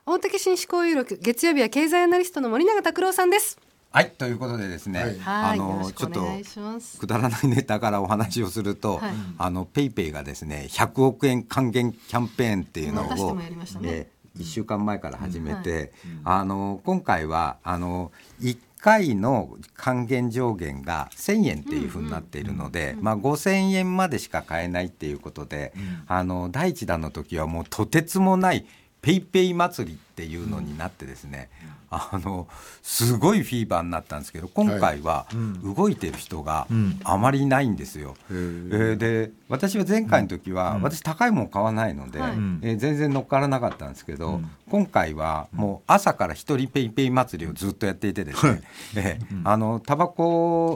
大竹紳士交友録、月曜日は経済アナリストの森永卓郎さんです。 はい、ということでですね、 はい、よろしくおちょっと願いします。 くだらないネタからお話をすると、ペイペイがですね100億円還元キャンペーンっていうのを、 私でもやりましたね。 1週間前から始めて、今回は1回の還元上限が1000円っていう風になっているので、5000円までしか買えないっていうことで、第一弾の時はもうとてつもないペイペイ祭りっていうのになってですね、すごいフィーバーになったんですけど、今回は動いてる人があまりいないんですよ。で、私は前回の時は、私高いもの買わないので、全然乗っからなかったんですけど、今回はもう朝から一人ペイペイ祭りをずっとやっていてですね、タバコ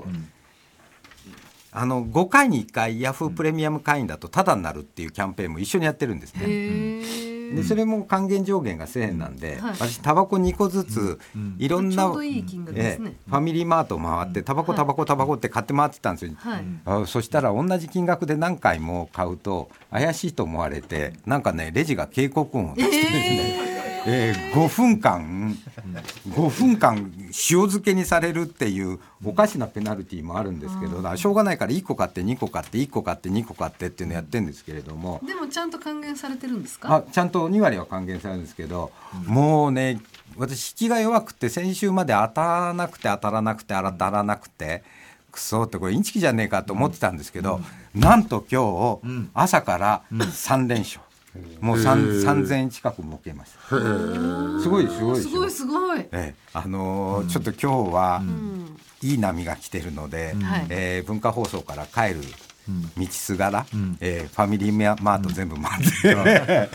5回に1回ヤフープレミアム会員だとタダになるっていうキャンペーンも一緒にやってるんですね。でそれも還元上限が1000円なんで、私タバコ2個ずついろんな、 ちょうどいい金額ですね。 ファミリーマートを回ってタバコって買って回ってたんですよ。そしたら同じ金額で何回も買うと怪しいと思われて、なんかねレジが警告音を出してですね、5分間塩漬けにされるっていうおかしなペナルティもあるんですけど、だからしょうがないから1個買って2個買って1個買って2個買ってっていうのやってるんですけれども、 でもちゃんと還元されてるんですか？ ちゃんと2割は還元されるんですけど、もうね私引きが弱くて先週まで当たらなくてくそってこれインチキじゃねえかと思ってたんですけど、なんと今日朝から3連勝、もう3000円近く儲けました。すごいでしょ。 すごい、 ちょっと今日はいい波が来てるので、文化放送から帰る道すがら、ファミリーマート全部回って、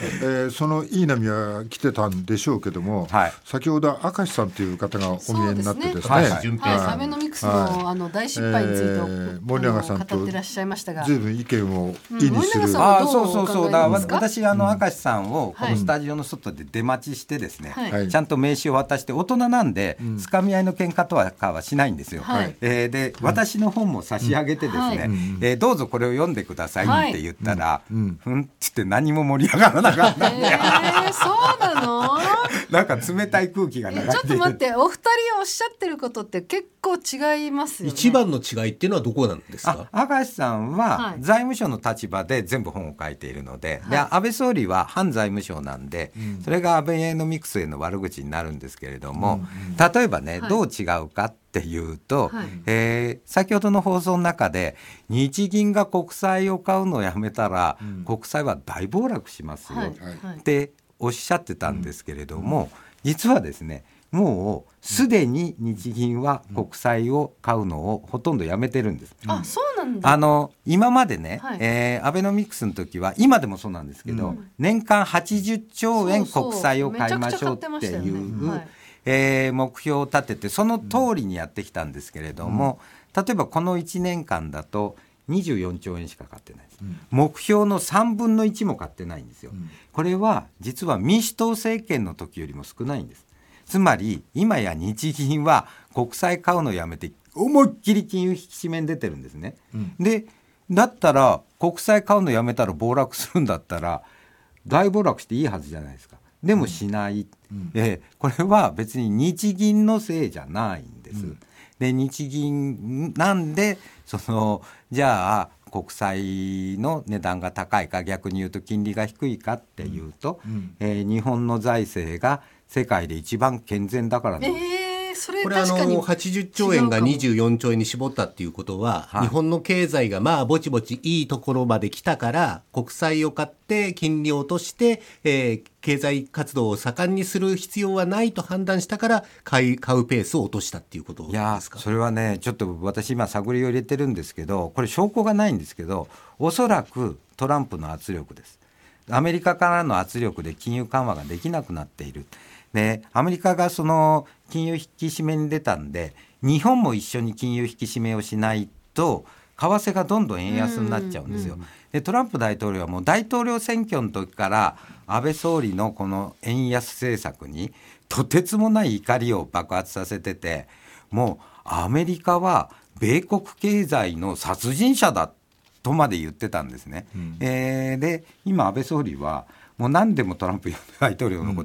そのいい波は来てたんでしょうけども、先ほど明石さんという方がお見えになってですね、 アベノミクスの大失敗について森永さんと語ってらっしゃいましたが、 随分意見を意にする。 そうだ、私明石さんをこのスタジオの外で出待ちしてですね、ちゃんと名刺を渡して、大人なんでつかみ合いの喧嘩とかはしないんですよ。で私の本も差し上げてですね、どうぞこれを読んでくださいって言ったら、ふんって何も盛り上がらなかったんで、 そうなの？ なんか冷たい空気が流れている。 ちょっと待って、お二人おっしゃってることって結構違いますよね。 一番の違いっていうのはどこなんですか？ 明石さんは財務省の立場で全部本を書いているので、で安倍総理は反財務省なんで、それがアベノミクスへの悪口になるんですけれども、例えばね、どう違うかっていうと、先ほどの放送の中で日銀が国債を買うのをやめたら、国債は大暴落しますよっておっしゃってたんですけれども、実はですね、もうすでに日銀は国債を買うのをほとんどやめてるんです。 そうなんだ。 今までね、アベノミクスの時は、今でもそうなんですけど、年間80兆円国債を買いましょうっていう目標を立てて、その通りにやってきたんですけれども、例えばこの1年間だと24兆円しか買ってないです。目標の3分の1も買ってないんですよ。これは実は民主党政権の時よりも少ないんです。つまり今や日銀は国債買うのをやめて思いっきり金融引き締めに出てるんですね。でだったら国債買うのやめたら暴落するんだったら大暴落していいはずじゃないですか。でもしない、これは別に日銀のせいじゃないんです。で日銀なんでじゃあ国債の値段が高いか、逆に言うと金利が低いかっていうと、日本の財政が世界で一番健全だからなんです。 これ80兆円が24兆円に絞ったっていうことは、日本の経済がぼちぼちいいところまで来たから、国債を買って金利を落として、経済活動を盛んにする必要はないと判断したから買うペースを落としたっていうことですか？ それはね、ちょっと私今探りを入れてるんですけど、これ証拠がないんですけど、おそらくトランプの圧力です。アメリカからの圧力で金融緩和ができなくなっている。でアメリカがその金融引き締めに出たんで、日本も一緒に金融引き締めをしないと為替がどんどん円安になっちゃうんですよ。でトランプ大統領はもう大統領選挙の時から安倍総理のこの円安政策にとてつもない怒りを爆発させてて、もうアメリカは米国経済の殺人者だとまで言ってたんですね。で今安倍総理はもう何でもトランプ大統領のことを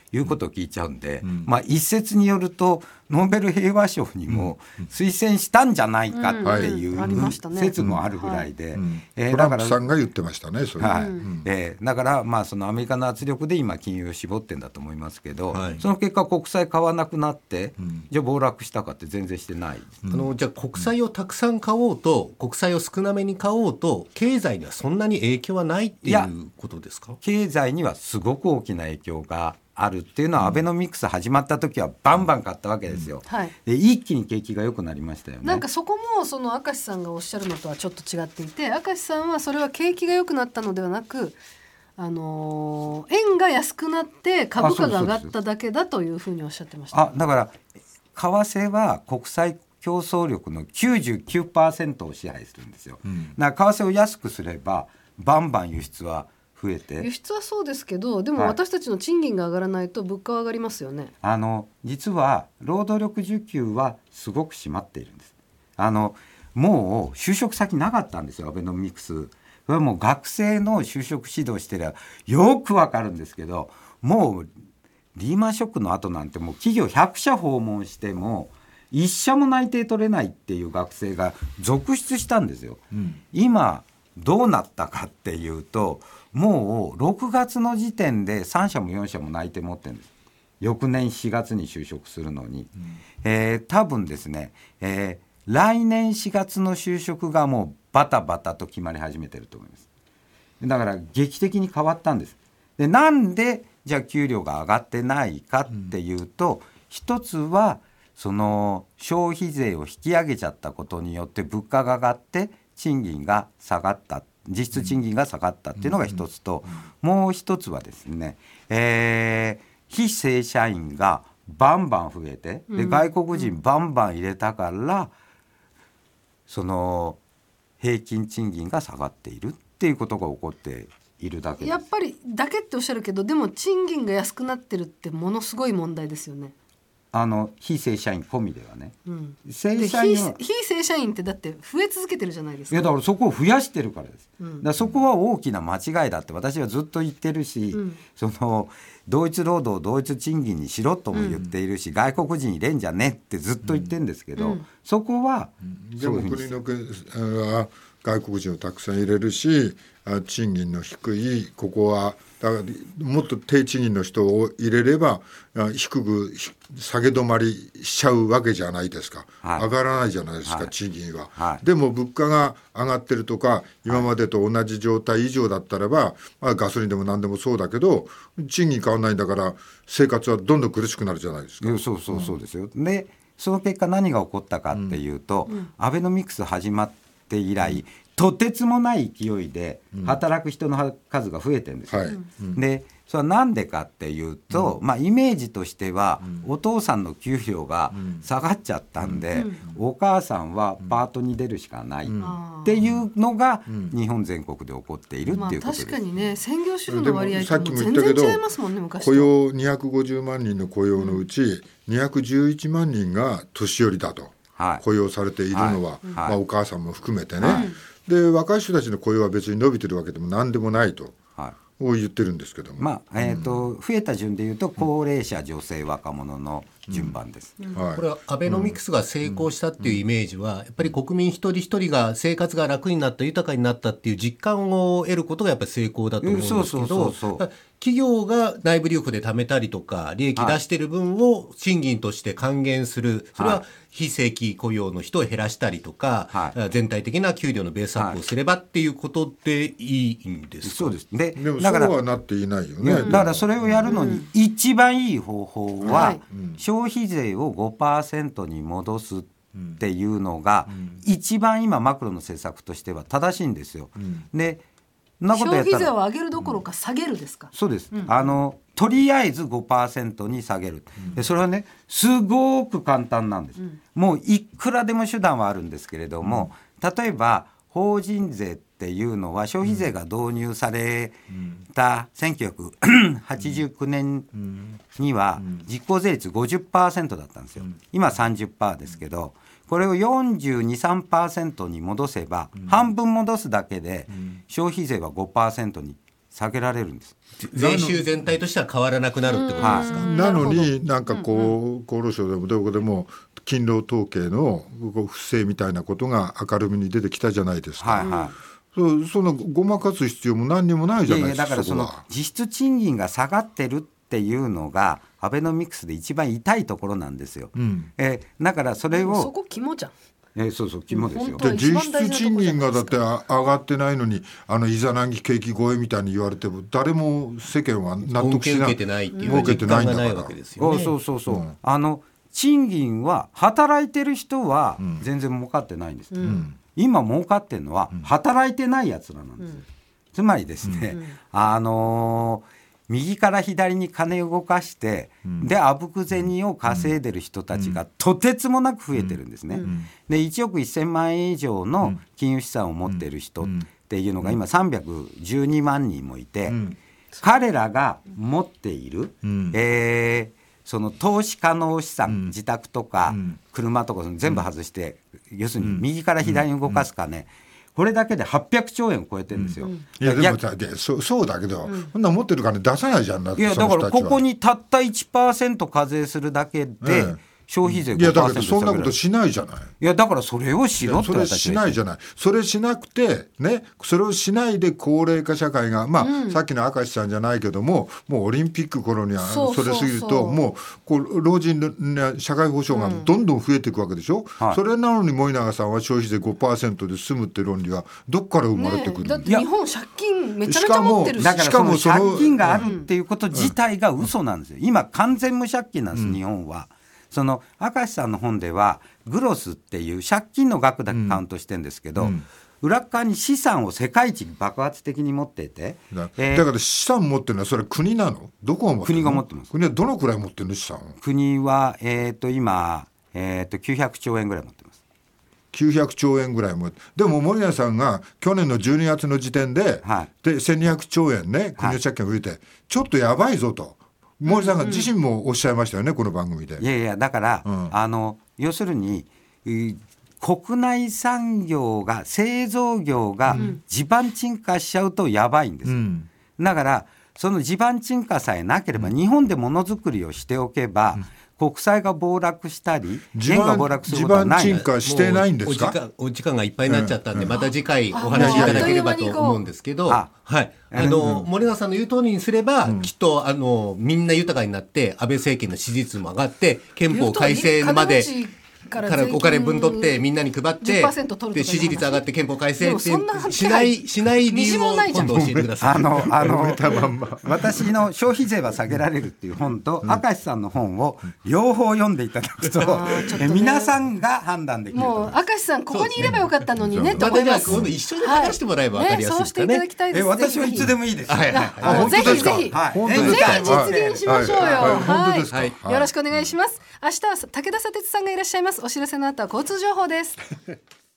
いうことを聞いちゃうんで、一説によるとノーベル平和賞にも推薦したんじゃないかっていう説もあるぐらいで、 トランプさんが言ってましたね、それ。 だからそのアメリカの圧力で今金融を絞ってんだと思いますけど、その結果国債買わなくなって、じゃあ暴落したかって全然してない。 じゃあ国債をたくさん買おうと国債を少なめに買おうと経済にはそんなに影響はないっていうことですか？ 経済にはすごく大きな影響があるっていうのは、アベノミクス始まった時はバンバン買ったわけですよ、で一気に景気が良くなりましたよね。 なんかそこもその明石さんがおっしゃるのとはちょっと違っていて、明石さんはそれは景気が良くなったのではなく、円が安くなって株価が上がっただけだというふうにおっしゃってました。 だから為替は国際競争力の 99% を支配するんですよ、だから為替を安くすればバンバン輸出は増えて、 輸出はそうですけど、でも私たちの賃金が上がらないと物価は上がりますよね。 実は労働力需給はすごく締まっているんです。もう就職先なかったんですよ、アベノミクス。これはもう学生の就職指導してればよくわかるんですけど、もうリーマンショックの後なんてもう企業100社訪問しても1社も内定取れないっていう学生が続出したんですよ、今どうなったかっていうと、もう6月の時点で3社も4社も内定持ってるんです。翌年4月に就職するのに、多分ですね、来年4月の就職がもうバタバタと決まり始めてると思います。だから劇的に変わったんです。でなんでじゃあ給料が上がってないかっていうと、一つはその消費税を引き上げちゃったことによって物価が上がって賃金が下がった、実質賃金が下がったっていうのが一つと、もう一つはですね、非正社員がバンバン増えて、で外国人バンバン入れたから、その平均賃金が下がっているっていうことが起こっているだけです。 やっぱりだけっておっしゃるけど、でも賃金が安くなってるってものすごい問題ですよね。 非正社員込みではね、 正社員は非正社員ってだって増え続けてるじゃないですか。 いやだからそこを増やしてるからです、だからそこは大きな間違いだって私はずっと言ってるし、その同一労働同一賃金にしろとも言っているし、外国人入れんじゃねってずっと言ってるんですけど、そこはでも国のは外国人をたくさん入れるし、賃金の低いここはだからもっと低賃金の人を入れれば低く下げ止まりしちゃうわけじゃないですか、上がらないじゃないですか、賃金は、でも物価が上がってるとか今までと同じ状態以上だったらば、ガソリンでも何でもそうだけど賃金変わらないんだから生活はどんどん苦しくなるじゃないですか。 そうですよ。でその結果何が起こったかっていうと、アベノミクス始まって以来、とてつもない勢いで働く人の数が増えてるんですよ、でそれはなんでかっていうと、イメージとしては、お父さんの給料が下がっちゃったんで、お母さんはパートに出るしかないっていうのが日本全国で起こっているっていうことです、 確かにね、専業主婦の割合さっきも言全ったけど、 然違いますもんね、昔と。 雇用250万人の雇用のうち、211万人が年寄りだと、雇用されているのは、お母さんも含めてね、で若い人たちの雇用は別に伸びてるわけでも何でもないと、言ってるんですけども、 増えた順でいうと高齢者、女性、若者の順番です、 これはアベノミクスが成功したっていうイメージは、やっぱり国民一人一人が生活が楽になった、豊かになったっていう実感を得ることがやっぱり成功だと思うんですけど、企業が内部留保で貯めたりとか利益出してる分を賃金として還元する、それは非正規雇用の人を減らしたりとか、全体的な給料のベースアップをすればっていうことでいいんですか？ そうです。 でもそうはなっていないよね。 だからそれをやるのに一番いい方法は、消費税を 5% に戻すっていうのが一番今マクロの政策としては正しいんですよ、で消費税を上げるどころか下げるですか？ そうです、とりあえず 5% に下げる、でそれはねすごく簡単なんです、もういくらでも手段はあるんですけれども、例えば法人税っていうのは消費税が導入された1989年には実効税率 50% だったんですよ。今 30% ですけど、これを 42、3% に戻せば、半分戻すだけで消費税は 5% に下げられるんです。 税収全体としては変わらなくなるってことですか。 なのになんかこう、厚労省でもどこでも勤労統計の不正みたいなことが明るみに出てきたじゃないですか。 はいはい、 そのごまかす必要も何にもないじゃないですか。 だからその実質賃金が下がってるっていうのがアベノミクスで一番痛いところなんですよ。だからそれをそこ肝じゃん。 そう肝ですよ。 で実質賃金がだって上がってないのにイザナギ景気超えみたいに言われても誰も世間は納得しない。 受けてないっていう実感がないわけですよね。 そう賃金は働いてる人は全然儲かってないんです、今儲かってるのは働いてないやつらなんです、つまりですね、右から左に金を動かして、であぶく銭を稼いでる人たちがとてつもなく増えてるんですね、で1億1000万円以上の金融資産を持ってる人っていうのが今312万人もいて、彼らが持っている、その投資可能資産、自宅とか車とか全部外して、要するに右から左に動かす金、これだけで800兆円を超えてるんですよ。 いやでもそうだけど、そんな持ってる金出さないじゃん。だいやだからここにたった 1% 課税するだけで、消費税 5% いやだけどそんなことしないじゃない。 いやだからそれをしろってそれしないじゃない。それしなくてね、それをしないで高齢化社会がさっきの明石さんじゃないけども、もうオリンピック頃にはそれ過ぎるともうこう老人の社会保障がどんどん増えていくわけでしょ、それなのに森永さんは消費税 5% で済むって論理はどっから生まれてくるんだ、 だって日本借金めちゃめちゃ持ってるし、 だからその借金があるっていうこと自体が嘘なんですよ。今完全無借金なんです、日本は。その明石さんの本ではグロスっていう借金の額だけカウントしてるんですけど、裏側に資産を世界一爆発的に持っていて、 だから資産持ってるのはそれは国なの？どこが持ってるの？ 国が持ってます。 国はどのくらい持ってるの資産を？ 国は、今、900兆円ぐらい持ってます。 900兆円ぐらいも。でも森永さんが去年の12月の時点で、で1200兆円ね、国の借金が増えて、ちょっとやばいぞと森さんが自身もおっしゃいましたよね、この番組で。 いやいやだから、要するに国内産業が製造業が地盤沈下しちゃうとやばいんです、だからその地盤沈下さえなければ、日本でものづくりをしておけば、国債が暴落したり円が暴落することはない。 地盤沈下してないんですか？ お時間がいっぱいになっちゃったんで、また次回お話しいただければと思うんですけど、森永さんの言う通りにすれば、きっとみんな豊かになって、安倍政権の支持率も上がって、憲法改正までからお金分取ってみんなに配って、で支持率上がって憲法改正ってしない理由を今度教えてください。 私の消費税は下げられるっていう本と、明石さんの本を両方読んでいただくと、皆さんが判断できると思います。 もう明石さんここにいればよかったのにね、と思います。またじゃあ今度一緒に話してもらえば分かりやすいですかね。 そうしていただきたいです。 私はいつでもいいです。 ぜひぜひ実現しましょうよ。よろしくお願いします。明日は武田砂鉄さんがいらっしゃいます。お知らせの後は交通情報です。